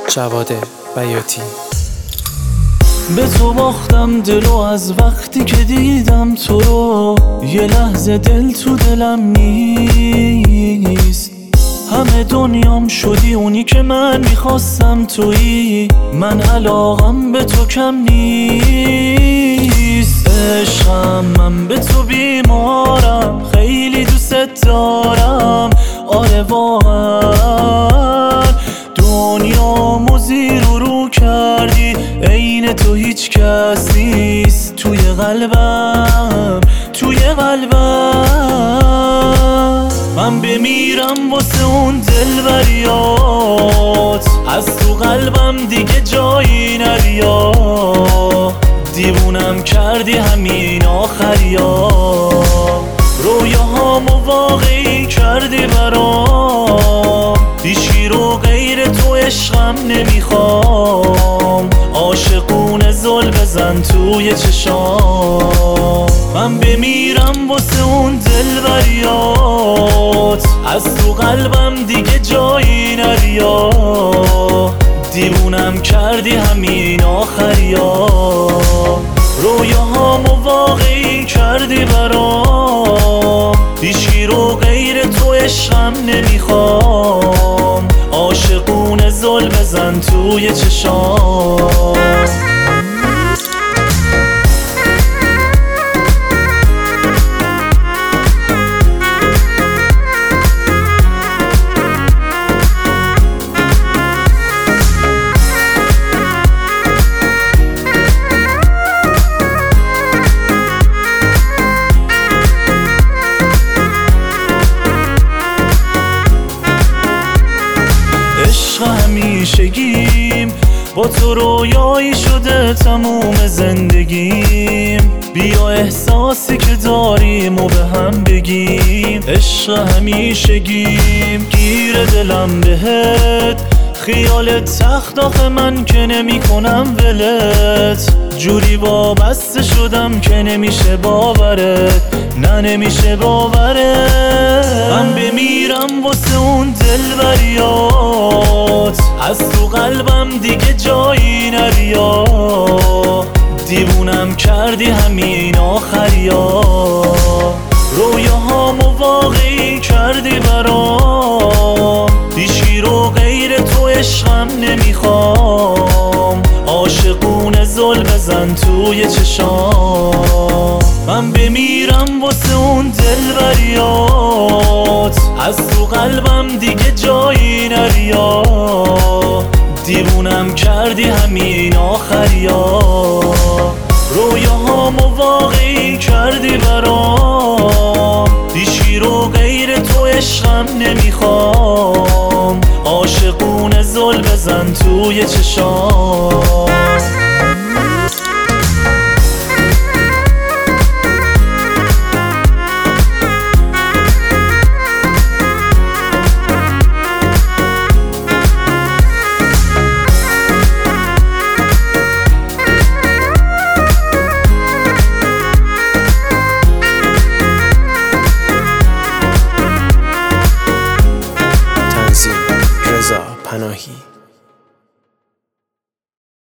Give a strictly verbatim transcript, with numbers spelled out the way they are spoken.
جواد بیاتی. به تو باختم دلو از وقتی که دیدم تو رو، یه لحظه دل تو دلم نیست. همه دنیام شدی اونی که من میخواستم تویی، من علاقم به تو کم نیست. عشقم من به تو بیمارم، خیلی دوست دارم. آره واقعا دنیامو زیر و رو کردی، عین تو هیچ کس نیست. توی قلبم توی قلبم من بمیرم واسه اون دلبریات، از تو قلبم دیگه جایی نریا. دیوونم کردی همین آخریا، رویاهامو واقعی کردی برام. هیچی رو غیر تو عشقم نمیخوام، عاشقونه زل بزن توی چشام. من بمیرم واسه اون دلبریات، از تو قلبم دیگه جایی نریا. دیوونم کردی همین آخریا، رویاهامو واقعی کردی برام. هیچی رو غیر تو عشقم نمیخوام، عاشقونه زل بزن توی چشام. همیشگیم با تو رویایی شده تموم زندگیم. بیا احساسی که داریم و به هم بگیم. عشق همیشگیم گیر دلم بهت، خیالت سخت آخه من که نمی کنم ولت. جوری وابسته شدم که نمیشه باورت، نه نمیشه باورت. من بمیرم واسه اون دلبریات، از تو قلبم دیگه جایی نریا. دیوونم کردی همین آخریا، رویاهامو واقعی کردی برام. هیچی رو غیر تو عشقم نمیخوام، عاشقونه زل بزن توی چشام. من بمیرم واسه اون دلبریات، از تو قلبم دیگه جایی نریا. دیوونم کردی همین آخریا، رویاهامو واقعی کردی برام. هیچی رو غیر تو عشقم نمیخوام، عاشقونه زل بزن توی چشام.